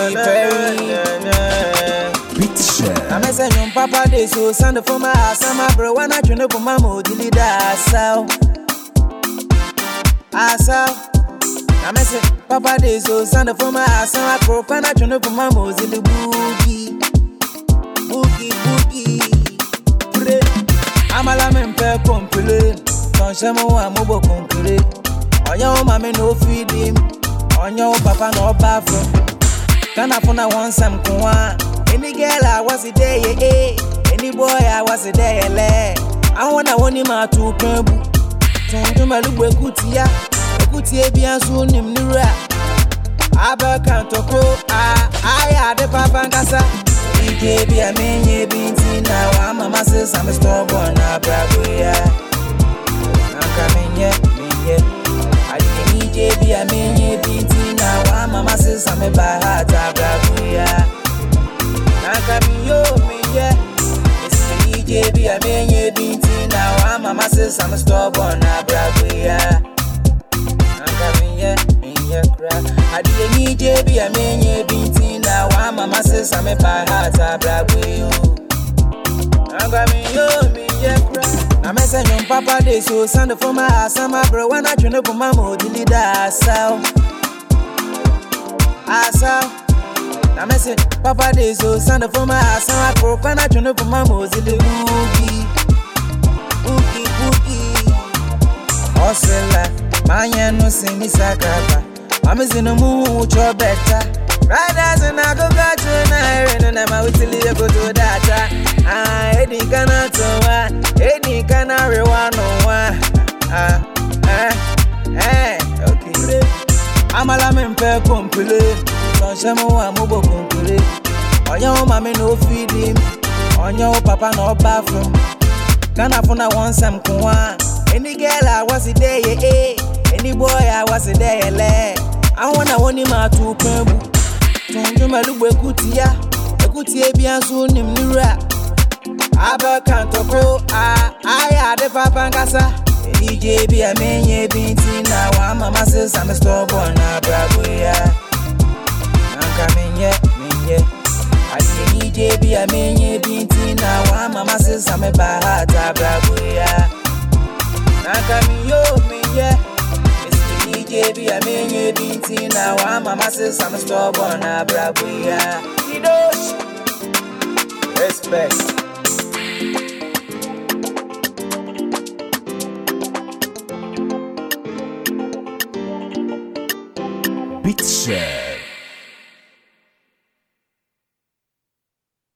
Katy Perry. I'm a son, Papa, they so send for my ass. I'm a bro, when I turn up my mood, you need that. I'm a son, Papa, they so send for my ass. I'm a bro, when I turn up my mood, you need boogie. I'm a lamb per complete. Don't show me one mobile concrete. On your mammy, no feeding. On your papa, no bathroom. Can I find one some coin? Any girl I was a day, any boy I was a day, I want him out to Pebu. To my look with Kutia, Kutia be a soon in Nura. Aber can't talk, I had the papa and Gassa. DJ be a man, ye being now. I'm a master, I'm a stubborn, a brabuya. I'm coming yet, I didn't DJ be a man, ye being now. I'm a master, I'm a bad, a brabuya. It's the DJ be a man, ye being now. I'm a master, I'm a stubborn, a brabuya. I'm coming yet. I didn't need you be a man, ye beating now. I'm a master, I'm a bad heart, I brag with you. I'm coming, me, yeah, cry. I'm a son, Papa, they so send for my ass. I'm a bro, when I turn up my mood, you need that. I'm a son, Papa, they so send for my ass. I'm a bro, when I turn up my mood, you need boogie. Osella, my no sing me sakapa. I'm in the mood, you're better. Right as an I go got you and I'm out to leave go to data. Eddie cannot Eddie cannot rewan one. Okay. I'm a lamb per complete. Don't show me one mobile complete. On your mammy, no feeding. On your papa, no bathroom. Can I find one some coin? Any girl I was a day, any boy I was a day, I want him out to Pebu. To my look with Kutia be a soon in Nura. Aber can't talk, I had the papa and Gassa. DJ be a man, ye being now. I'm a master, I'm a stubborn, a brabuya. I'm coming yet, I didn't DJ be a man, ye being now. I'm a master, I'm a bad heart, a brabuya. I'm coming, it's the DJ be a man, ye being now. I'm a master, I'm a stubborn, a brabuya. Respect. BeatShare.